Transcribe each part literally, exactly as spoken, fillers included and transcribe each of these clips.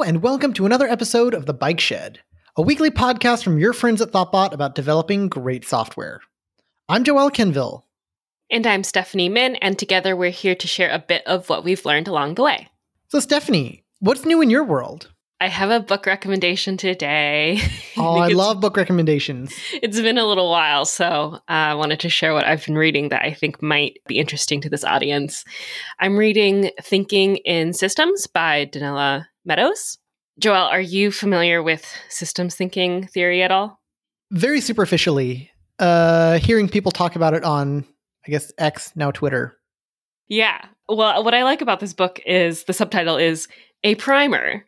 and welcome to another episode of The Bike Shed, a weekly podcast from your friends at Thoughtbot about developing great software. I'm Joel Kenville. And I'm Stephanie Min, and together we're here to share a bit of what we've learned along the way. So Stephanie, what's new in your world? I have a book recommendation today. Oh, I, I love book recommendations. It's been a little while, so I uh, wanted to share what I've been reading that I think might be interesting to this audience. I'm reading Thinking in Systems by Donella Meadows. Joel, are you familiar with systems thinking theory at all? Very superficially. Uh, hearing people talk about it on, I guess, X, now Twitter. Yeah. Well, what I like about this book is the subtitle is A Primer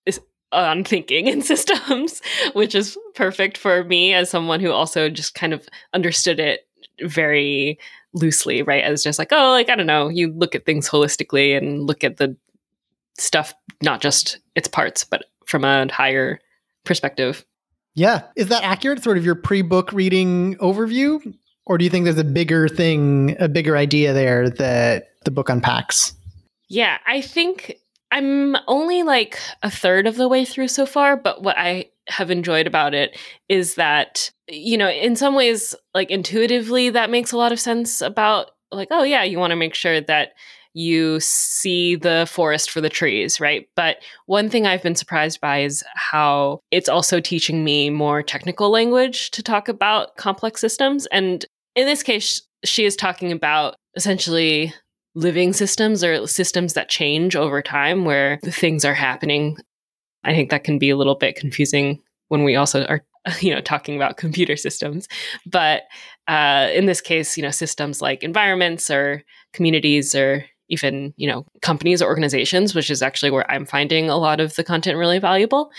on Thinking in Systems, which is perfect for me as someone who also just kind of understood it very loosely, right? As just like, oh, like, I don't know, you look at things holistically and look at the stuff, not just its parts, but from a higher perspective. Yeah. Is that accurate? Sort of your pre-book reading overview? Or do you think there's a bigger thing, a bigger idea there that the book unpacks? Yeah, I think I'm only like a third of the way through so far, but what I have enjoyed about it is that, you know, in some ways, like intuitively, that makes a lot of sense about like, oh yeah, you want to make sure that you see the forest for the trees, right? But one thing I've been surprised by is how it's also teaching me more technical language to talk about complex systems. And in this case, she is talking about essentially living systems or systems that change over time where things are happening. I think that can be a little bit confusing when we also are, you know, talking about computer systems. But uh, in this case, you know, systems like environments or communities or even, you know, companies or organizations, which is actually where I'm finding a lot of the content really valuable.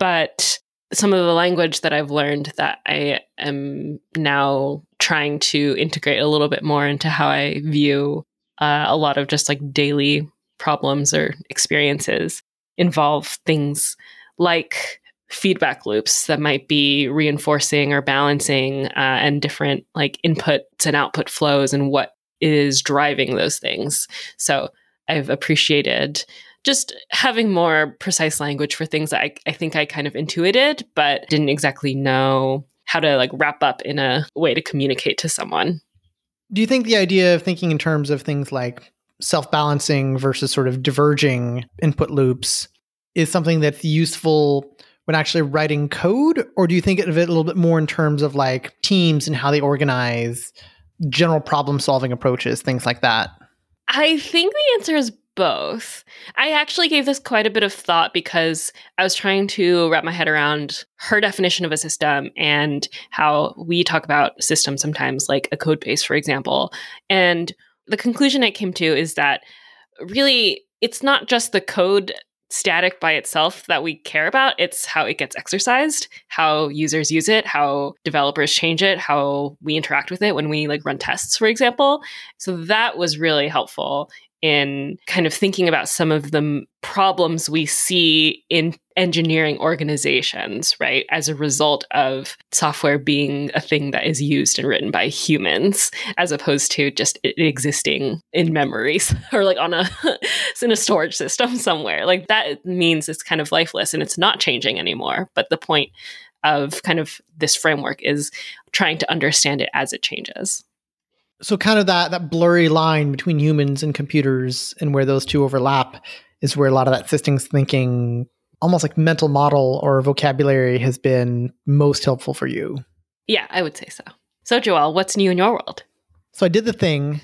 But some of the language that I've learned that I am now trying to integrate a little bit more into how I view Uh, a lot of just like daily problems or experiences involve things like feedback loops that might be reinforcing or balancing uh, and different like inputs and output flows and what is driving those things. So I've appreciated just having more precise language for things that I, I think I kind of intuited, but didn't exactly know how to like wrap up in a way to communicate to someone. Do you think the idea of thinking in terms of things like self-balancing versus sort of diverging input loops is something that's useful when actually writing code? Or do you think of it a little bit more in terms of like teams and how they organize, general problem-solving approaches, things like that? I think the answer is both. I actually gave this quite a bit of thought because I was trying to wrap my head around her definition of a system and how we talk about systems sometimes, like a code base, for example. And the conclusion I came to is that really it's not just the code static by itself that we care about. It's how it gets exercised, how users use it, how developers change it, how we interact with it when we like run tests, for example. So that was really helpful in kind of thinking about some of the m- problems we see in engineering organizations, right? As a result of software being a thing that is used and written by humans, as opposed to just it existing in memories or like on a in a storage system somewhere. Like that means it's kind of lifeless and it's not changing anymore. But the point of kind of this framework is trying to understand it as it changes. So kind of that that blurry line between humans and computers and where those two overlap is where a lot of that systems thinking, almost like mental model or vocabulary, has been most helpful for you. Yeah, I would say so. So Joel, what's new in your world? So I did the thing.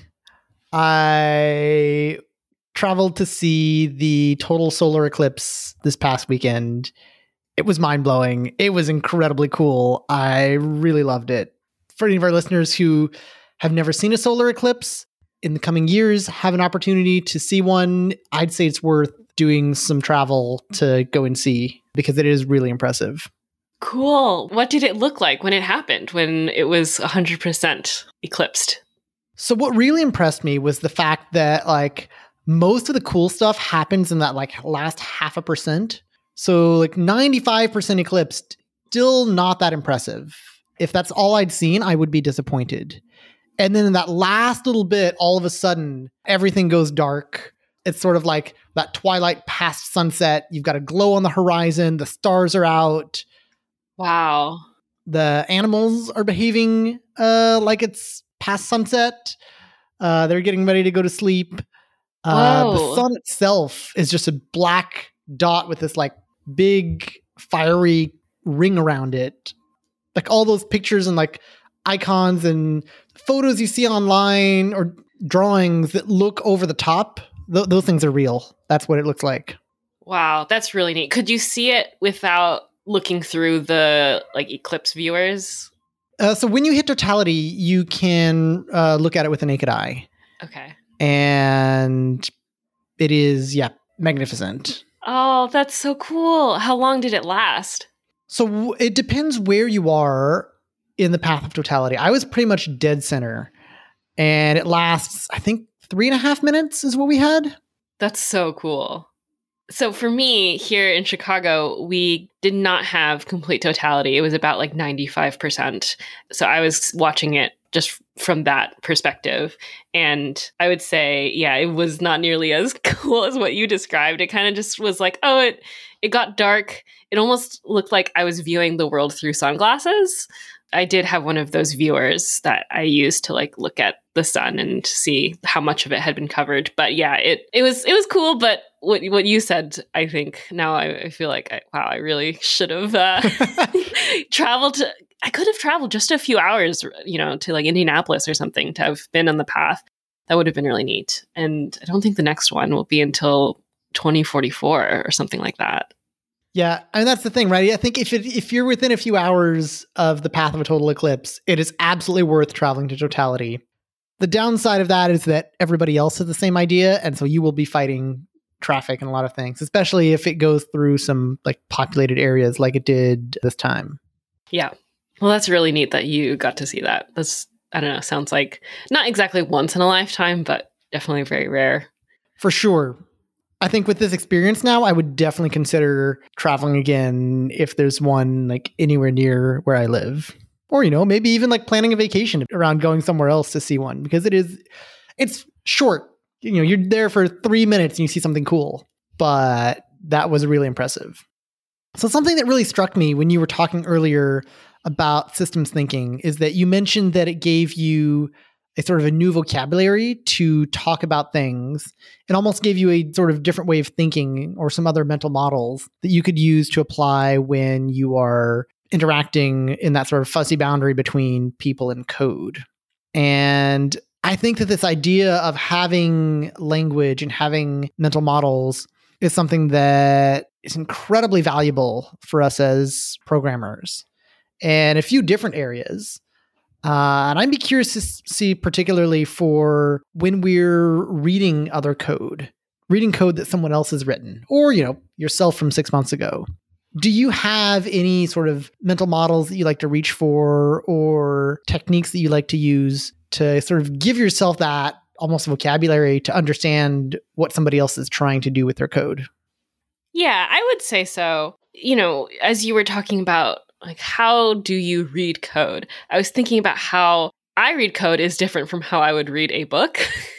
I traveled to see the total solar eclipse this past weekend. It was mind-blowing. It was incredibly cool. I really loved it. For any of our listeners who have never seen a solar eclipse, in the coming years have an opportunity to see one, I'd say it's worth doing some travel to go and see because it is really impressive. Cool. What did it look like when it happened, when it was one hundred percent eclipsed? So what really impressed me was the fact that like most of the cool stuff happens in that like last half a percent. So like ninety-five percent eclipsed, still not that impressive. If that's all I'd seen, I would be disappointed. And then in that last little bit, all of a sudden, everything goes dark. It's sort of like that twilight past sunset. You've got a glow on the horizon. The stars are out. Wow. The animals are behaving uh, like it's past sunset. Uh, they're getting ready to go to sleep. Uh, the sun itself is just a black dot with this like big fiery ring around it. Like all those pictures and like icons and photos you see online or drawings that look over the top, th- those things are real. That's what it looks like. Wow, that's really neat. Could you see it without looking through the like eclipse viewers? Uh, so when you hit totality, you can uh, look at it with the naked eye. Okay. And it is, yeah, magnificent. Oh, that's so cool. How long did it last? So w- it depends where you are in the path of totality. I was pretty much dead center. And it lasts, I think, three and a half minutes is what we had. That's so cool. So for me, here in Chicago, we did not have complete totality. It was about like ninety-five percent. So I was watching it just from that perspective. And I would say, yeah, it was not nearly as cool as what you described. It kind of just was like, oh, it it got dark. It almost looked like I was viewing the world through sunglasses. I did have one of those viewers that I used to like look at the sun and see how much of it had been covered. But yeah, it it was it was cool. But what what you said, I think now I, I feel like I, wow, I really should have uh, traveled. To, I could have traveled just a few hours, you know, to like Indianapolis or something to have been on the path. That would have been really neat. And I don't think the next one will be until twenty forty-four or something like that. Yeah, and that's the thing, right? I think if it, if you're within a few hours of the path of a total eclipse, it is absolutely worth traveling to totality. The downside of that is that everybody else has the same idea, and so you will be fighting traffic and a lot of things, especially if it goes through some like populated areas like it did this time. Yeah. Well, that's really neat that you got to see that. That's, I don't know, sounds like not exactly once in a lifetime, but definitely very rare. For sure. I think with this experience now, I would definitely consider traveling again if there's one like anywhere near where I live. Or, you know, maybe even like planning a vacation around going somewhere else to see one, because it is, it's short. You know, you're there for three minutes and you see something cool, but that was really impressive. So something that really struck me when you were talking earlier about systems thinking is that you mentioned that it gave you a sort of a new vocabulary to talk about things. It almost gave you a sort of different way of thinking or some other mental models that you could use to apply when you are interacting in that sort of fuzzy boundary between people and code. And I think that this idea of having language and having mental models is something that is incredibly valuable for us as programmers in a few different areas. Uh, and I'd be curious to see particularly for when we're reading other code, reading code that someone else has written, or, you know, yourself from six months ago. Do you have any sort of mental models that you like to reach for or techniques that you like to use to sort of give yourself that almost vocabulary to understand what somebody else is trying to do with their code? Yeah, I would say so. You know, as you were talking about, like, how do you read code? I was thinking about how I read code is different from how I would read a book.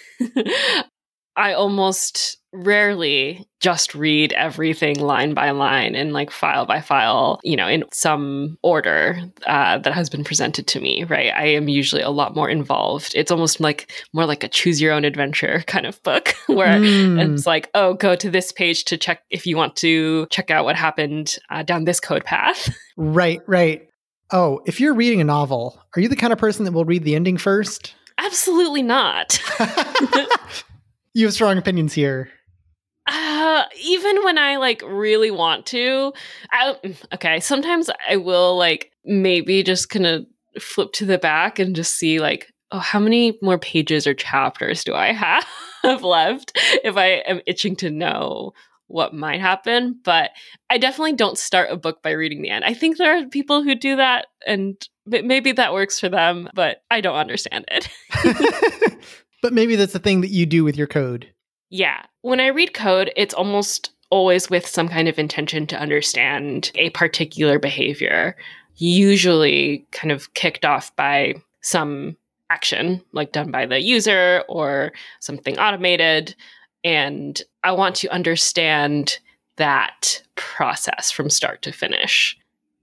I almost rarely just read everything line by line and like file by file, you know, in some order uh, that has been presented to me, right? I am usually a lot more involved. It's almost like more like a choose your own adventure kind of book where mm. it's like, oh, go to this page to check if you want to check out what happened uh, down this code path. Right, right. Oh, if you're reading a novel, are you the kind of person that will read the ending first? Absolutely not. You have strong opinions here. Uh, even when I like really want to, I, okay, sometimes I will like maybe just kind of flip to the back and just see like, oh, how many more pages or chapters do I have left if I am itching to know what might happen. But I definitely don't start a book by reading the end. I think there are people who do that and maybe that works for them, but I don't understand it. But maybe that's the thing that you do with your code. Yeah. When I read code, it's almost always with some kind of intention to understand a particular behavior, usually kind of kicked off by some action, like done by the user or something automated. And I want to understand that process from start to finish.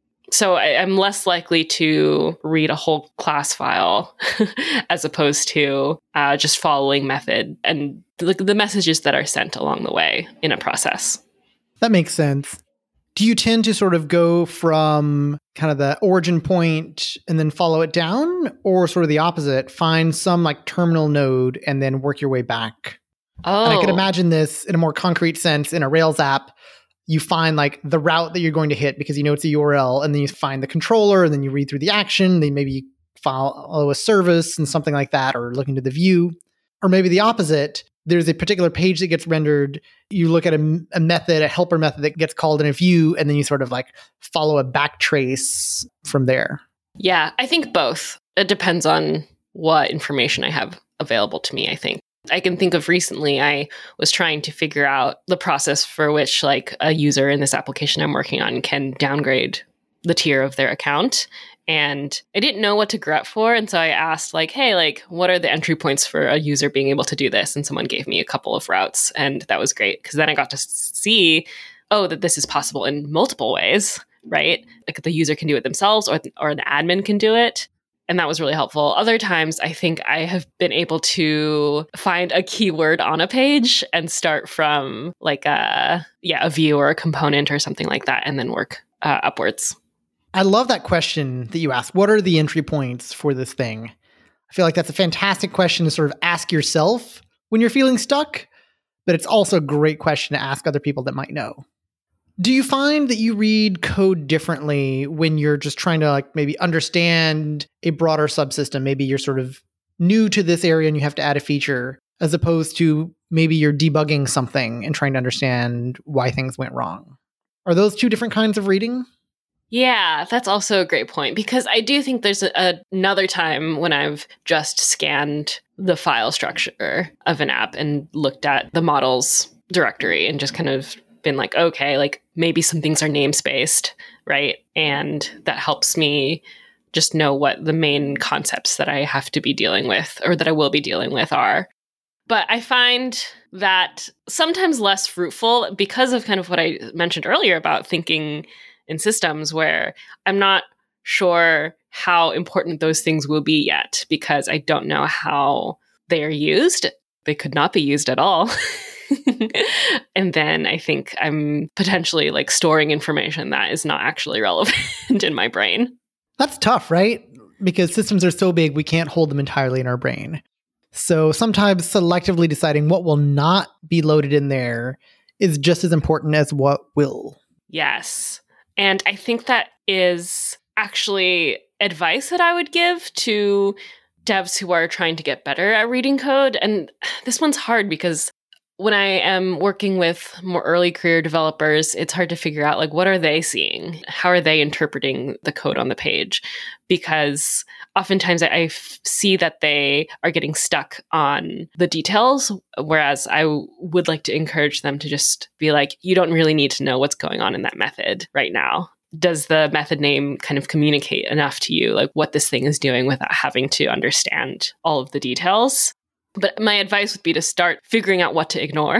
So I, I'm less likely to read a whole class file as opposed to uh, just following method and the, the messages that are sent along the way in a process. That makes sense. Do you tend to sort of go from kind of the origin point and then follow it down, or sort of the opposite, find some like terminal node and then work your way back? Oh. And I could imagine this in a more concrete sense in a Rails app. You find like the route that you're going to hit because you know it's a U R L, and then you find the controller, and then you read through the action, then maybe you follow a service and something like that, or look into the view. Or maybe the opposite. There's a particular page that gets rendered. You look at a, a method, a helper method that gets called in a view, and then you sort of like follow a backtrace from there. Yeah, I think both. It depends on what information I have available to me, I think. I can think of recently, I was trying to figure out the process for which like a user in this application I'm working on can downgrade the tier of their account. And I didn't know what to grep for. And so I asked like, hey, like, what are the entry points for a user being able to do this? And someone gave me a couple of routes. And that was great because then I got to see, oh, that this is possible in multiple ways, right? Like the user can do it themselves or, or the admin can do it. And that was really helpful. Other times, I think I have been able to find a keyword on a page and start from like a, yeah, a view or a component or something like that, and then work uh, upwards. I love that question that you asked. What are the entry points for this thing? I feel like that's a fantastic question to sort of ask yourself when you're feeling stuck, but it's also a great question to ask other people that might know. Do you find that you read code differently when you're just trying to like maybe understand a broader subsystem? Maybe you're sort of new to this area and you have to add a feature, as opposed to maybe you're debugging something and trying to understand why things went wrong. Are those two different kinds of reading? Yeah, that's also a great point, because I do think there's a, a, another time when I've just scanned the file structure of an app and looked at the models directory and just kind of been like, okay, like maybe some things are namespaced, right? And that helps me just know what the main concepts that I have to be dealing with or that I will be dealing with are. But I find that sometimes less fruitful because of kind of what I mentioned earlier about thinking in systems where I'm not sure how important those things will be yet because I don't know how they are used. They could not be used at all. And then I think I'm potentially like storing information that is not actually relevant in my brain. That's tough, right? Because systems are so big, we can't hold them entirely in our brain. So sometimes selectively deciding what will not be loaded in there is just as important as what will. Yes. And I think that is actually advice that I would give to devs who are trying to get better at reading code. And this one's hard because when I am working with more early career developers, it's hard to figure out, like, what are they seeing? How are they interpreting the code on the page? Because oftentimes I, I f- see that they are getting stuck on the details, whereas I w- would like to encourage them to just be like, you don't really need to know what's going on in that method right now. Does the method name kind of communicate enough to you, like what this thing is doing without having to understand all of the details? But my advice would be to start figuring out what to ignore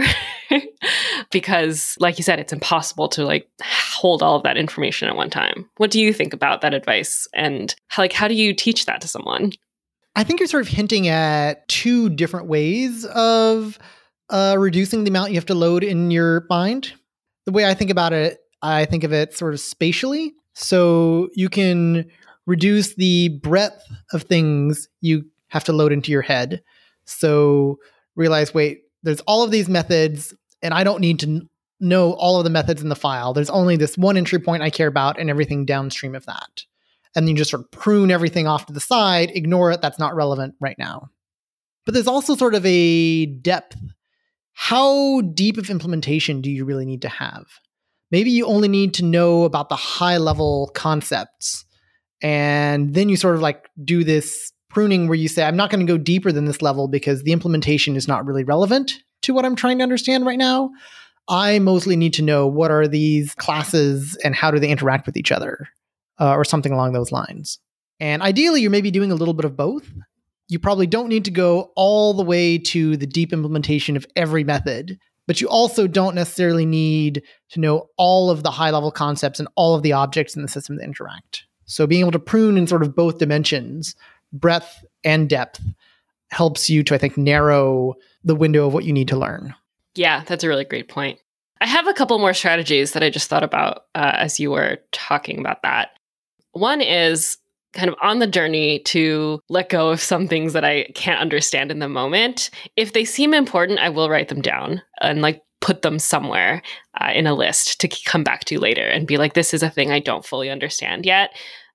because, like you said, it's impossible to like hold all of that information at one time. What do you think about that advice? And how, like, how do you teach that to someone? I think you're sort of hinting at two different ways of uh, reducing the amount you have to load in your mind. The way I think about it, I think of it sort of spatially. So you can reduce the breadth of things you have to load into your head. So realize, wait, there's all of these methods and I don't need to n- know all of the methods in the file. There's only this one entry point I care about and everything downstream of that. And then you just sort of prune everything off to the side, ignore it. That's not relevant right now. But there's also sort of a depth. How deep of implementation do you really need to have? Maybe you only need to know about the high level concepts. And then you sort of like do this pruning where you say, I'm not going to go deeper than this level because the implementation is not really relevant to what I'm trying to understand right now. I mostly need to know what are these classes and how do they interact with each other, uh, or something along those lines. And ideally, you're maybe doing a little bit of both. You probably don't need to go all the way to the deep implementation of every method, but you also don't necessarily need to know all of the high-level concepts and all of the objects in the system that interact. So being able to prune in sort of both dimensions, breadth and depth, helps you to, I think, narrow the window of what you need to learn. Yeah, that's a really great point. I have a couple more strategies that I just thought about uh, as you were talking about that. One is kind of on the journey to let go of some things that I can't understand in the moment. If they seem important, I will write them down and like put them somewhere uh, in a list to come back to later and be like, this is a thing I don't fully understand yet.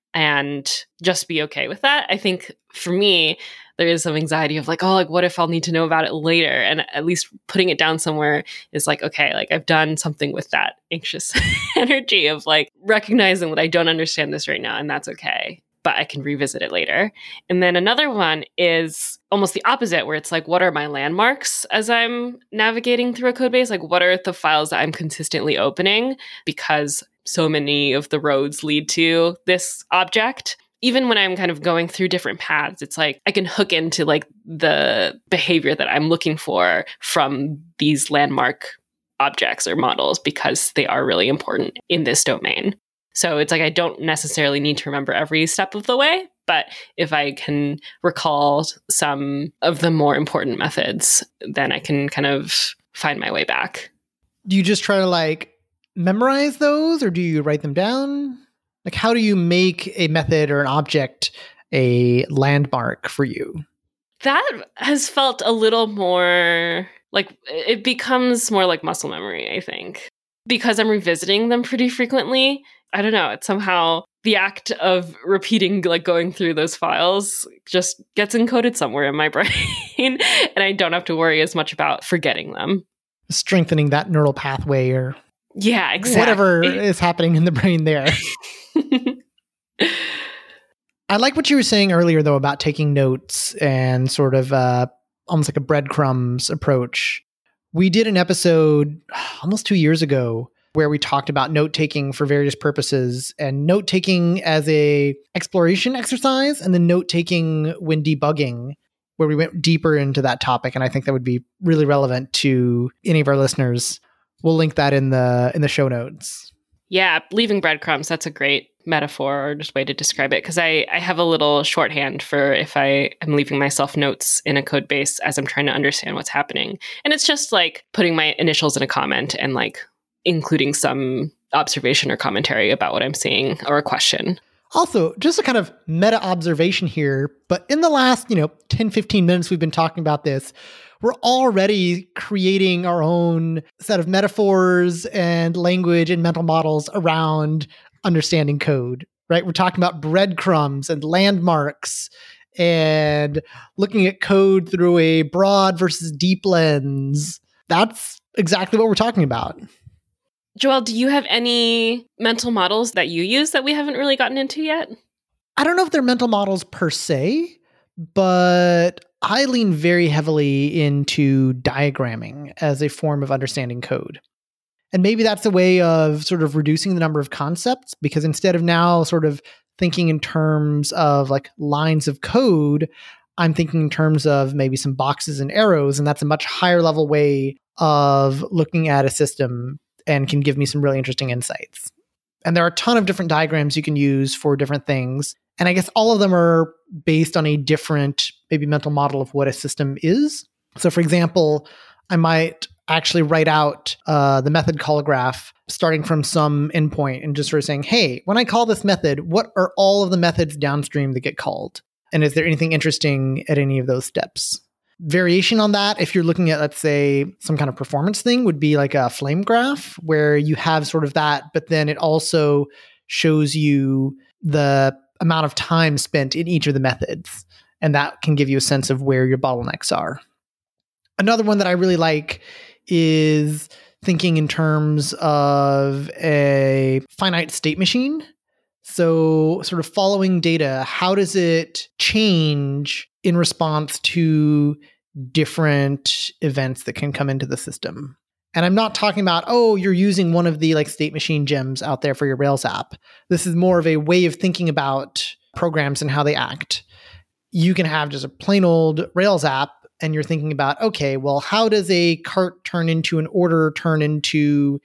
And just be okay with that. I think for me, there is some anxiety of like, oh, like, what if I'll need to know about it later? And at least putting it down somewhere is like, okay, like I've done something with that anxious energy of like recognizing that I don't understand this right now and that's okay, but I can revisit it later. And then another one is almost the opposite, where it's like, what are my landmarks as I'm navigating through a code base? Like, what are the files that I'm consistently opening? Because so many of the roads lead to this object. Even when I'm kind of going through different paths, it's like I can hook into like the behavior that I'm looking for from these landmark objects or models because they are really important in this domain. So it's like I don't necessarily need to remember every step of the way, but if I can recall some of the more important methods, then I can kind of find my way back. Do you just try to like memorize those or do you write them down? Like, how do you make a method or an object a landmark for you? That has felt a little more like it becomes more like muscle memory, I think, because I'm revisiting them pretty frequently. I don't know. It's somehow the act of repeating, like going through those files just gets encoded somewhere in my brain and I don't have to worry as much about forgetting them. Strengthening that neural pathway or yeah, exactly. Whatever is happening in the brain there. I like what you were saying earlier, though, about taking notes and sort of uh, almost like a breadcrumbs approach. We did an episode almost two years ago where we talked about note-taking for various purposes and note-taking as a exploration exercise and then note-taking when debugging, where we went deeper into that topic. And I think that would be really relevant to any of our listeners. We'll link that in the in the show notes. Yeah, leaving breadcrumbs, that's a great metaphor or just way to describe it. Because I, I have a little shorthand for if I am leaving myself notes in a code base as I'm trying to understand what's happening. And it's just like putting my initials in a comment and like including some observation or commentary about what I'm seeing or a question. Also, just a kind of meta observation here, but in the last, you know, ten, fifteen minutes we've been talking about this, we're already creating our own set of metaphors and language and mental models around understanding code, right? We're talking about breadcrumbs and landmarks and looking at code through a broad versus deep lens. That's exactly what we're talking about. Joelle, do you have any mental models that you use that we haven't really gotten into yet? I don't know if they're mental models per se, but I lean very heavily into diagramming as a form of understanding code. And maybe that's a way of sort of reducing the number of concepts, because instead of now sort of thinking in terms of like lines of code, I'm thinking in terms of maybe some boxes and arrows, and that's a much higher level way of looking at a system and can give me some really interesting insights. And there are a ton of different diagrams you can use for different things. And I guess all of them are based on a different, maybe mental model of what a system is. So for example, I might actually write out uh, the method call graph starting from some endpoint and just sort of saying, hey, when I call this method, what are all of the methods downstream that get called? And is there anything interesting at any of those steps? Variation on that, if you're looking at, let's say, some kind of performance thing, would be like a flame graph where you have sort of that, but then it also shows you the amount of time spent in each of the methods. And that can give you a sense of where your bottlenecks are. Another one that I really like is thinking in terms of a finite state machine. So sort of following data, how does it change in response to different events that can come into the system? And I'm not talking about, oh, you're using one of the like state machine gems out there for your Rails app. This is more of a way of thinking about programs and how they act. you can have just a plain old Rails app and you're thinking about, okay, well, how does a cart turn into an order, turn into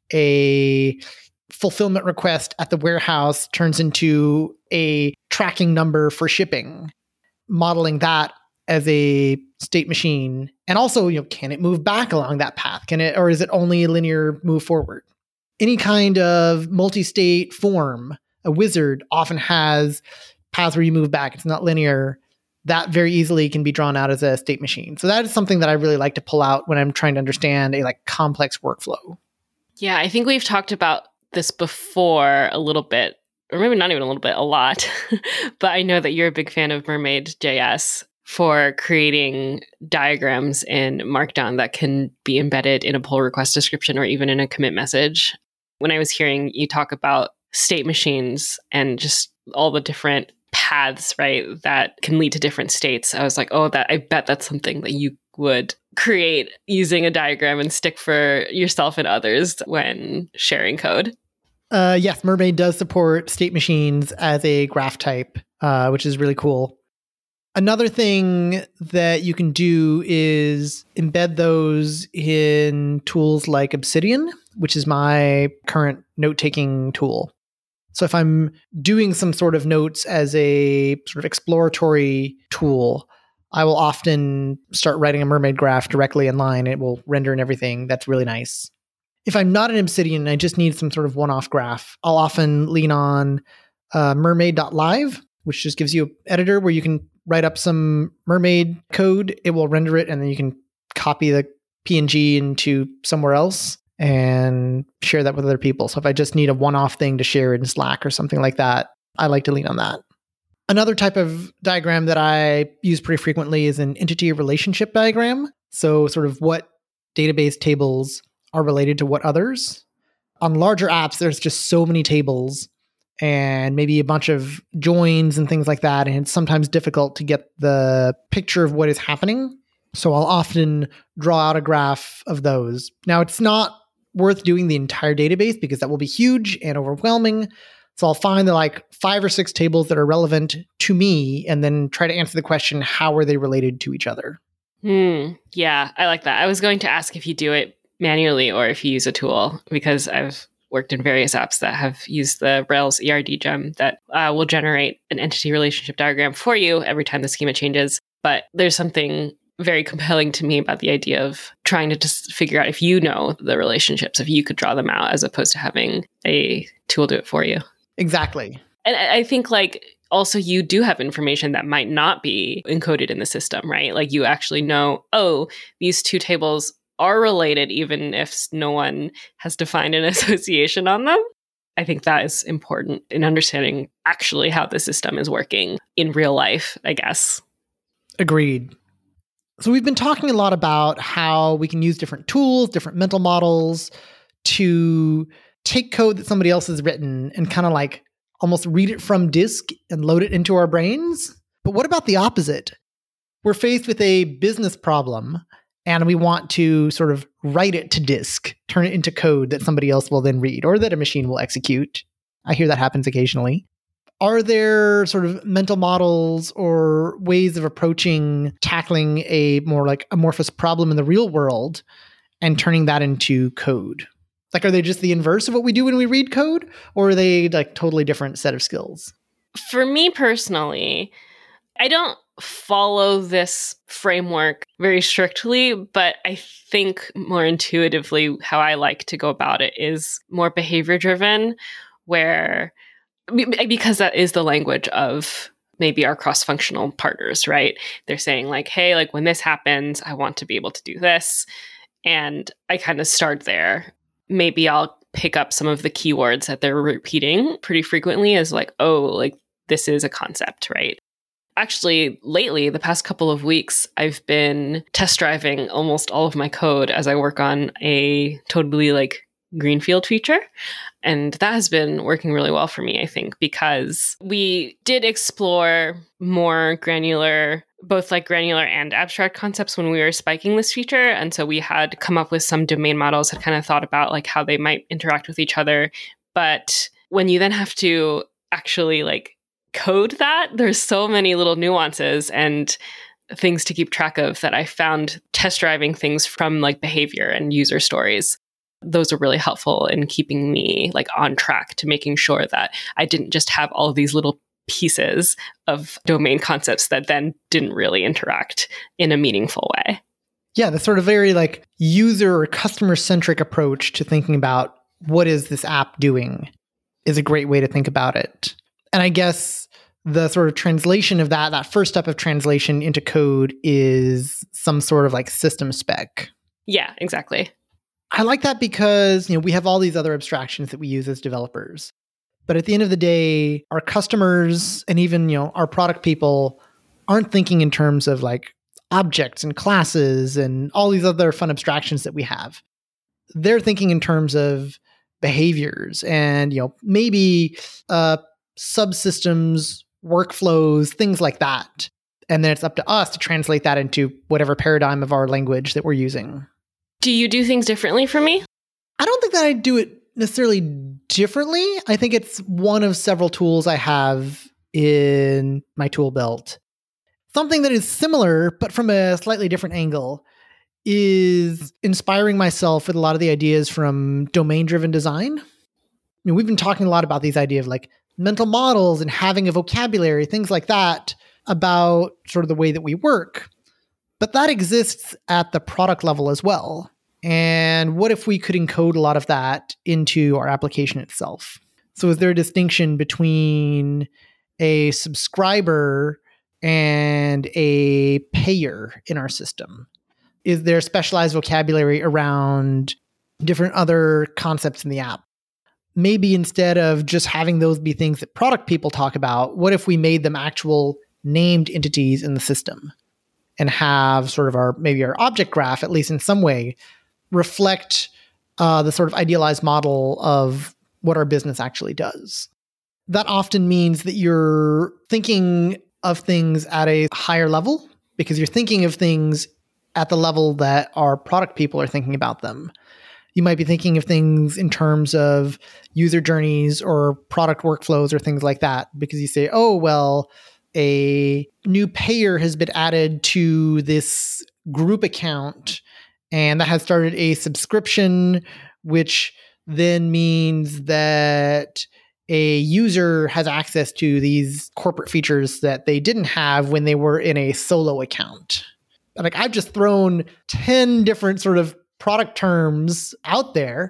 a fulfillment request at the warehouse, turns into a tracking number for shipping? Modeling that as a state machine. And also, you know, can it move back along that path? Can it, or is it only a linear move forward? Any kind of multi-state form, a wizard often has paths where you move back. It's not linear. That very easily can be drawn out as a state machine. So that is something that I really like to pull out when I'm trying to understand a like complex workflow. Yeah, I think we've talked about this before a little bit, or maybe not even a little bit, a lot. But I know that you're a big fan of Mermaid dot J S for creating diagrams in Markdown that can be embedded in a pull request description or even in a commit message. When I was hearing you talk about state machines and just all the different paths, right, that can lead to different states, I was like, oh, that I bet that's something that you would create using a diagram and stick for yourself and others when sharing code. Uh, yes, Mermaid does support state machines as a graph type, uh, which is really cool. Another thing that you can do is embed those in tools like Obsidian, which is my current note-taking tool. So if I'm doing some sort of notes as a sort of exploratory tool, I will often start writing a Mermaid graph directly in line. It will render and everything. That's really nice. If I'm not in Obsidian and I just need some sort of one-off graph, I'll often lean on uh, mermaid dot live, which just gives you an editor where you can write up some Mermaid code. It will render it, and then you can copy the P N G into somewhere else and share that with other people. So if I just need a one-off thing to share in Slack or something like that, I like to lean on that. Another type of diagram that I use pretty frequently is an entity relationship diagram. So sort of what database tables are related to what others. On larger apps, there's just so many tables and maybe a bunch of joins and things like that. And it's sometimes difficult to get the picture of what is happening. So I'll often draw out a graph of those. Now, it's not worth doing the entire database because that will be huge and overwhelming. So I'll find the like five or six tables that are relevant to me and then try to answer the question, how are they related to each other? Hmm. Yeah, I like that. I was going to ask if you do it manually or if you use a tool, because I've worked in various apps that have used the Rails E R D gem that uh, will generate an entity relationship diagram for you every time the schema changes. But there's something very compelling to me about the idea of trying to just figure out if you know the relationships, if you could draw them out, as opposed to having a tool do it for you. Exactly. And I think like also you do have information that might not be encoded in the system, right? Like you actually know, oh, these two tables are related, even if no one has defined an association on them. I think that is important in understanding actually how the system is working in real life, I guess. Agreed. So we've been talking a lot about how we can use different tools, different mental models to take code that somebody else has written and kind of like almost read it from disk and load it into our brains. But what about the opposite? We're faced with a business problem and we want to sort of write it to disk, turn it into code that somebody else will then read or that a machine will execute. I hear that happens occasionally. Are there sort of mental models or ways of approaching tackling a more like amorphous problem in the real world and turning that into code? Like, are they just the inverse of what we do when we read code, or are they like totally different set of skills? For me personally, I don't follow this framework very strictly, but I think more intuitively how I like to go about it is more behavior driven, where because that is the language of maybe our cross-functional partners, right? They're saying like, hey, like when this happens, I want to be able to do this. And I kind of start there. Maybe I'll pick up some of the keywords that they're repeating pretty frequently as like, oh, like this is a concept, right? Actually, lately, the past couple of weeks, I've been test driving almost all of my code as I work on a totally like greenfield feature. And that has been working really well for me, I think, because we did explore more granular, both like granular and abstract concepts when we were spiking this feature. And so we had come up with some domain models, had kind of thought about like how they might interact with each other. But when you then have to actually like code that. There's so many little nuances and things to keep track of that I found test driving things from like behavior and user stories. Those are really helpful in keeping me like on track to making sure that I didn't just have all of these little pieces of domain concepts that then didn't really interact in a meaningful way. Yeah, the sort of very like user or customer centric approach to thinking about what is this app doing is a great way to think about it. And I guess the sort of translation of that, that first step of translation into code is some sort of like system spec. Yeah, exactly. I like that because, you know, we have all these other abstractions that we use as developers. But at the end of the day, our customers and even, you know, our product people aren't thinking in terms of like objects and classes and all these other fun abstractions that we have. They're thinking in terms of behaviors and, you know, maybe uh, subsystems, workflows, things like that. And then it's up to us to translate that into whatever paradigm of our language that we're using. Do you do things differently from me? I don't think that I do it necessarily differently. I think it's one of several tools I have in my tool belt. Something that is similar, but from a slightly different angle, is inspiring myself with a lot of the ideas from domain-driven design. I mean, we've been talking a lot about these ideas of like mental models and having a vocabulary, things like that, about sort of the way that we work. But that exists at the product level as well. And what if we could encode a lot of that into our application itself? So is there a distinction between a subscriber and a payer in our system? Is there specialized vocabulary around different other concepts in the app? Maybe instead of just having those be things that product people talk about, what if we made them actual named entities in the system and have sort of our, maybe our object graph, at least in some way, reflect uh, the sort of idealized model of what our business actually does. That often means that you're thinking of things at a higher level because you're thinking of things at the level that our product people are thinking about them. You might be thinking of things in terms of user journeys or product workflows or things like that because you say, oh, well, a new payer has been added to this group account and that has started a subscription, which then means that a user has access to these corporate features that they didn't have when they were in a solo account. Like I've just thrown ten different sort of product terms out there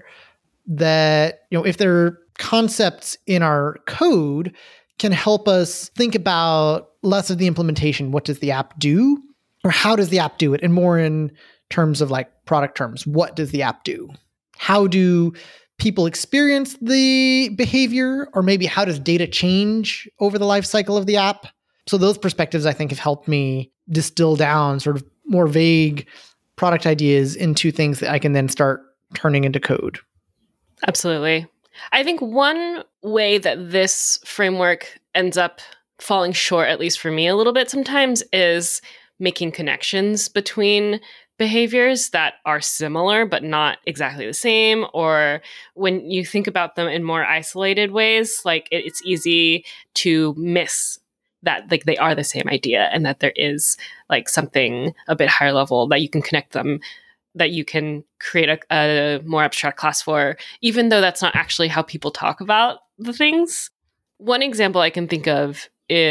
that, you know, if they're concepts in our code, can help us think about less of the implementation. What does the app do? Or how does the app do it? And more in terms of like product terms. What does the app do? How do people experience the behavior? Or maybe how does data change over the life cycle of the app? So those perspectives, I think, have helped me distill down sort of more vague product ideas into things that I can then start turning into code. Absolutely. I think one way that this framework ends up falling short, at least for me a little bit sometimes, is making connections between behaviors that are similar but not exactly the same, or when you think about them in more isolated ways, like it, it's easy to miss that like they are the same idea and that there is like something a bit higher level that you can connect them, that you can create a, a more abstract class for, even though that's not actually how people talk about the things. One example I can think of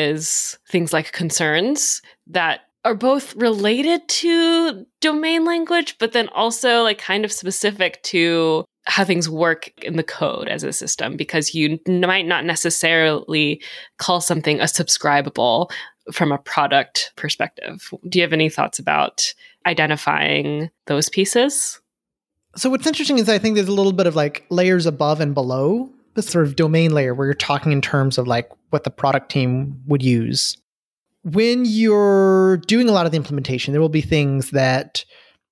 is things like concerns that are both related to domain language, but then also like kind of specific to how things work in the code as a system, because you might not necessarily call something a subscribable from a product perspective. Do you have any thoughts about identifying those pieces? So what's interesting is I think there's a little bit of like layers above and below the sort of domain layer where you're talking in terms of like what the product team would use. When you're doing a lot of the implementation, there will be things that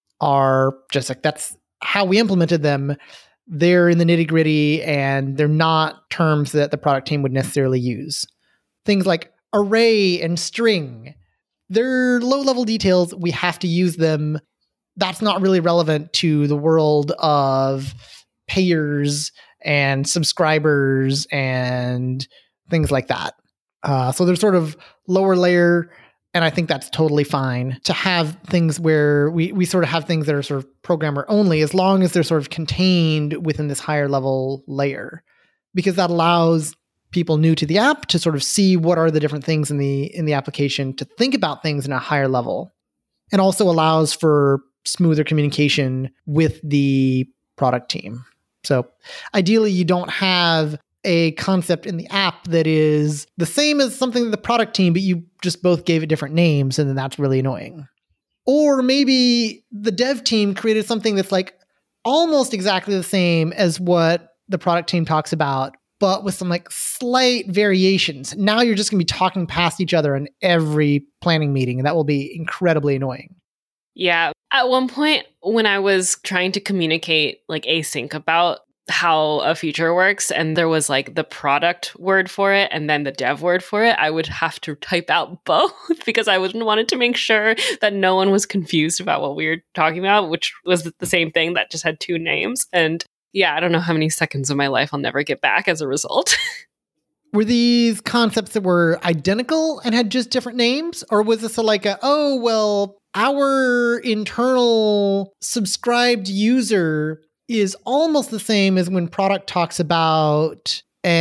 are just like, that's how we implemented them. They're in the nitty gritty and they're not terms that the product team would necessarily use. Things like array and string, they're low level details. We have to use them. That's not really relevant to the world of payers and subscribers and things like that. Uh, so they're sort of lower layer, and I think that's totally fine to have things where we, we sort of have things that are sort of programmer only, as long as they're sort of contained within this higher level layer, because that allows people new to the app to sort of see what are the different things in the in the application, to think about things in a higher level, and also allows for smoother communication with the product team. So ideally, you don't have a concept in the app that is the same as something in the product team, but you just both gave it different names, and then that's really annoying. Or maybe the dev team created something that's like almost exactly the same as what the product team talks about, but with some like slight variations. Now you're just going to be talking past each other in every planning meeting, and that will be incredibly annoying. Yeah. At one point, when I was trying to communicate like async about how a feature works, and there was like the product word for it and then the dev word for it, I would have to type out both because I wanted to make sure that no one was confused about what we were talking about, which was the same thing that just had two names. And yeah, I don't know how many seconds of my life I'll never get back as a result. Were these concepts that were identical and had just different names? Or was this a, like a, oh, well, our internal subscribed user is almost the same as when product talks about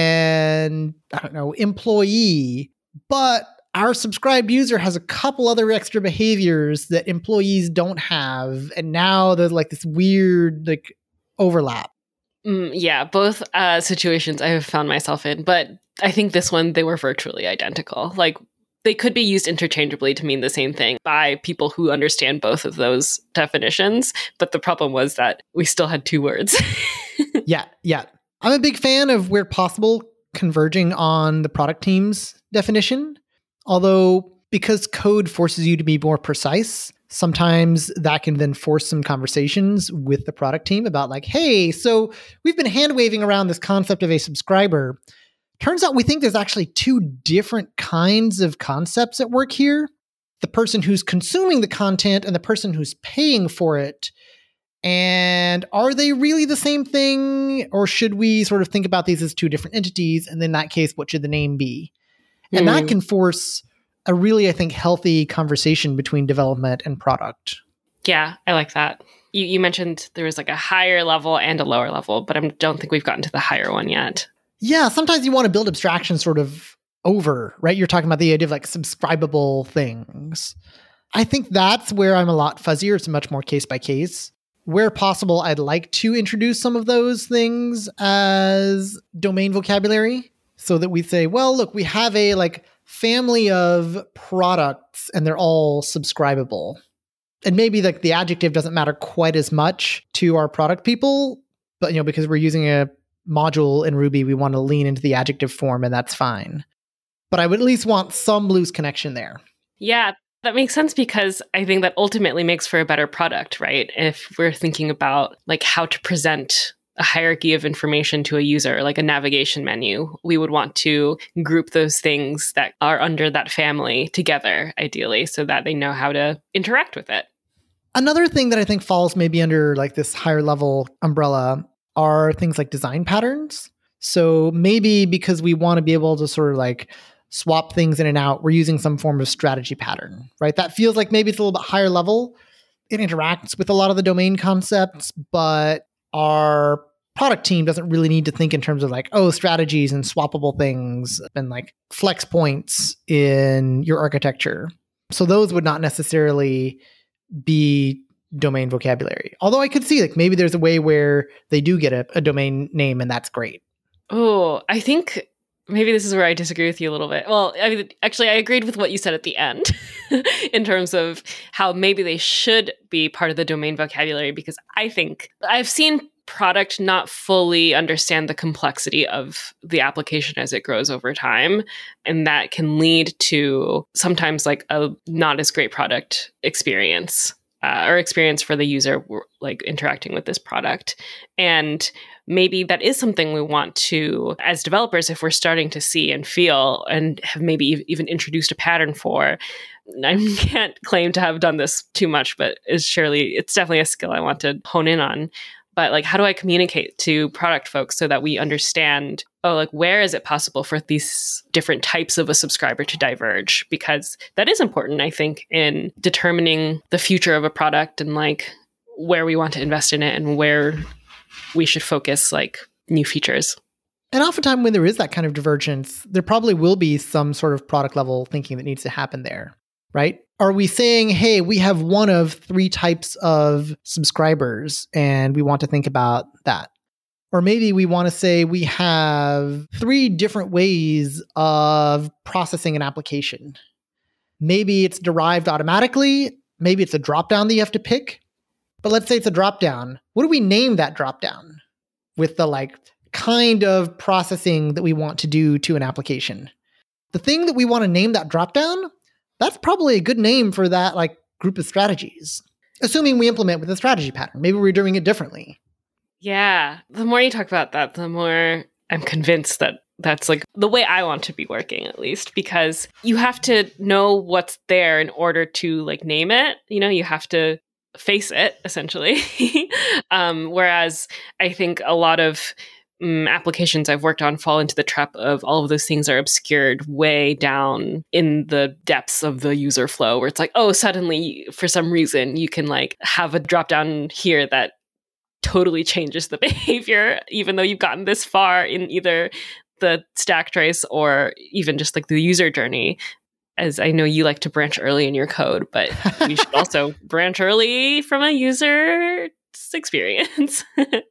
an, I don't know, employee, but our subscribed user has a couple other extra behaviors that employees don't have. And now there's like this weird like overlap. Mm, yeah, both uh, situations I have found myself in, but I think this one, they were virtually identical. Like, they could be used interchangeably to mean the same thing by people who understand both of those definitions. But the problem was that we still had two words. yeah, yeah. I'm a big fan of, where possible, converging on the product team's definition. Although, because code forces you to be more precise, sometimes that can then force some conversations with the product team about like, hey, so we've been hand waving around this concept of a subscriber. Turns out we think there's actually two different kinds of concepts at work here. The person who's consuming the content and the person who's paying for it. And are they really the same thing? Or should we sort of think about these as two different entities? And in that case, what should the name be? Mm. And that can force a really, I think, healthy conversation between development and product. Yeah, I like that. You, you mentioned there was like a higher level and a lower level, but I don't think we've gotten to the higher one yet. Yeah, sometimes you want to build abstractions sort of over, right? You're talking about the idea of like subscribable things. I think that's where I'm a lot fuzzier. It's much more case by case. Where possible, I'd like to introduce some of those things as domain vocabulary so that we say, well, look, we have a like family of products and they're all subscribable. And maybe like the adjective doesn't matter quite as much to our product people, but you know, because we're using a module in Ruby, we want to lean into the adjective form, and that's fine. But I would at least want some loose connection there. Yeah, that makes sense, because I think that ultimately makes for a better product, right? If we're thinking about like how to present a hierarchy of information to a user, like a navigation menu, we would want to group those things that are under that family together, ideally, so that they know how to interact with it. Another thing that I think falls maybe under like this higher level umbrella are things like design patterns. So maybe because we want to be able to sort of like swap things in and out, we're using some form of strategy pattern, right? That feels like maybe it's a little bit higher level. It interacts with a lot of the domain concepts, but our product team doesn't really need to think in terms of like, oh, strategies and swappable things and like flex points in your architecture. So those would not necessarily be domain vocabulary. Although I could see like maybe there's a way where they do get a, a domain name, and that's great. Oh, I think maybe this is where I disagree with you a little bit. Well, I mean, actually, I agreed with what you said at the end in terms of how maybe they should be part of the domain vocabulary, because I think I've seen product not fully understand the complexity of the application as it grows over time. And that can lead to sometimes like a not as great product experience. Uh, or experience for the user like interacting with this product. And maybe that is something we want to, as developers, if we're starting to see and feel and have maybe even introduced a pattern for. I can't claim to have done this too much, but it's surely, it's definitely a skill I want to hone in on. but like, how do I communicate to product folks so that we understand, oh, like, where is it possible for these different types of a subscriber to diverge? Because that is important, I think, in determining the future of a product and like where we want to invest in it and where we should focus like new features. And oftentimes when there is that kind of divergence, there probably will be some sort of product level thinking that needs to happen there, right? Are we saying, hey, we have one of three types of subscribers and we want to think about that? Or maybe we want to say we have three different ways of processing an application. Maybe it's derived automatically. Maybe it's a dropdown that you have to pick. But let's say it's a dropdown. What do we name that dropdown with the like kind of processing that we want to do to an application? The thing that we want to name that dropdown, that's probably a good name for that like group of strategies, assuming we implement with a strategy pattern. Maybe we're doing it differently. Yeah. The more you talk about that, the more I'm convinced that that's like the way I want to be working, at least, because you have to know what's there in order to like name it. You know, you have to face it, essentially. um, whereas I think a lot of um, applications I've worked on fall into the trap of all of those things are obscured way down in the depths of the user flow, where it's like, oh, suddenly, for some reason, you can like have a drop down here that totally changes the behavior, even though you've gotten this far in either the stack trace or even just like the user journey. As I know you like to branch early in your code, but you should also branch early from a user's experience.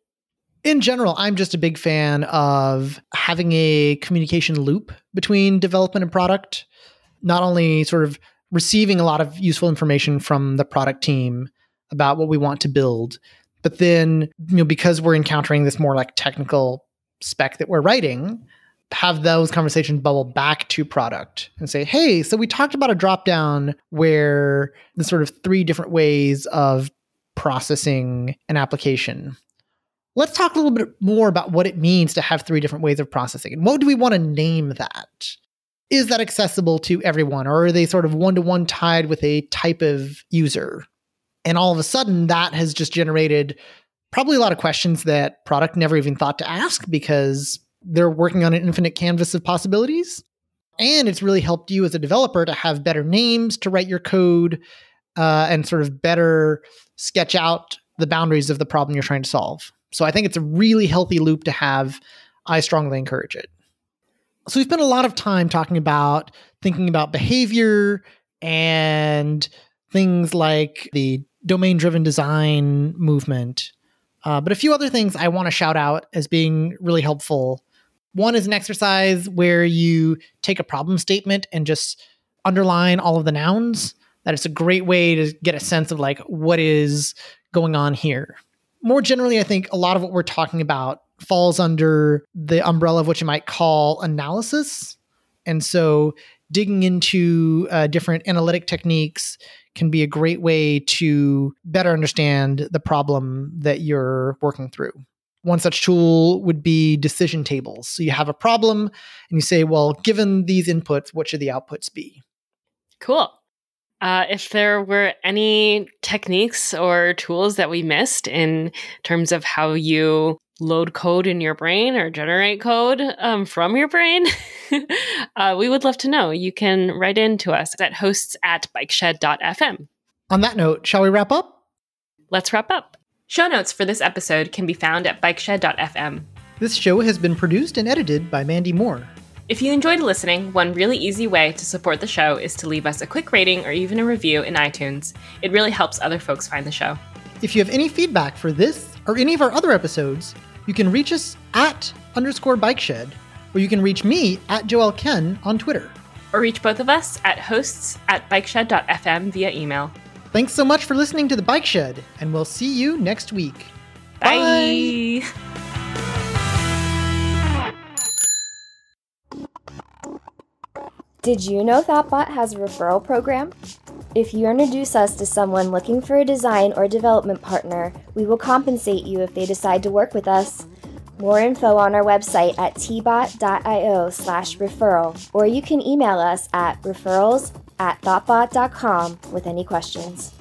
In general, I'm just a big fan of having a communication loop between development and product, not only sort of receiving a lot of useful information from the product team about what we want to build, but then, you know, because we're encountering this more like technical spec that we're writing, have those conversations bubble back to product and say, hey, so we talked about a dropdown where the sort of three different ways of processing an application. Let's talk a little bit more about what it means to have three different ways of processing. And what do we want to name that? Is that accessible to everyone? Or are they sort of one-to-one tied with a type of user? And all of a sudden, that has just generated probably a lot of questions that product never even thought to ask because they're working on an infinite canvas of possibilities. And it's really helped you as a developer to have better names to write your code uh, and sort of better sketch out the boundaries of the problem you're trying to solve. So I think it's a really healthy loop to have. I strongly encourage it. So we spent a lot of time talking about thinking about behavior and things like the domain-driven design movement. Uh, but a few other things I want to shout out as being really helpful. One is an exercise where you take a problem statement and just underline all of the nouns. That is a great way to get a sense of like what is going on here. More generally, I think a lot of what we're talking about falls under the umbrella of what you might call analysis. And so digging into uh, different analytic techniques can be a great way to better understand the problem that you're working through. One such tool would be decision tables. So you have a problem and you say, well, given these inputs, what should the outputs be? Cool. Uh, if there were any techniques or tools that we missed in terms of how you load code in your brain or generate code um, from your brain, uh, we would love to know. You can write in to us at hosts at bikeshed dot f m. On that note, shall we wrap up? Let's wrap up. Show notes for this episode can be found at bikeshed dot f m. This show has been produced and edited by Mandy Moore. If you enjoyed listening, one really easy way to support the show is to leave us a quick rating or even a review in iTunes. It really helps other folks find the show. If you have any feedback for this or any of our other episodes, you can reach us at underscore bikeshed, or you can reach me at Joel Ken on Twitter. Or reach both of us at hosts at bikeshed dot f m via email. Thanks so much for listening to The Bike Shed, and we'll see you next week. Bye! Bye. Did you know Thoughtbot has a referral program? If you introduce us to someone looking for a design or development partner, we will compensate you if they decide to work with us. More info on our website at tbot dot io slash referral, or you can email us at referrals at thoughtbot dot com with any questions.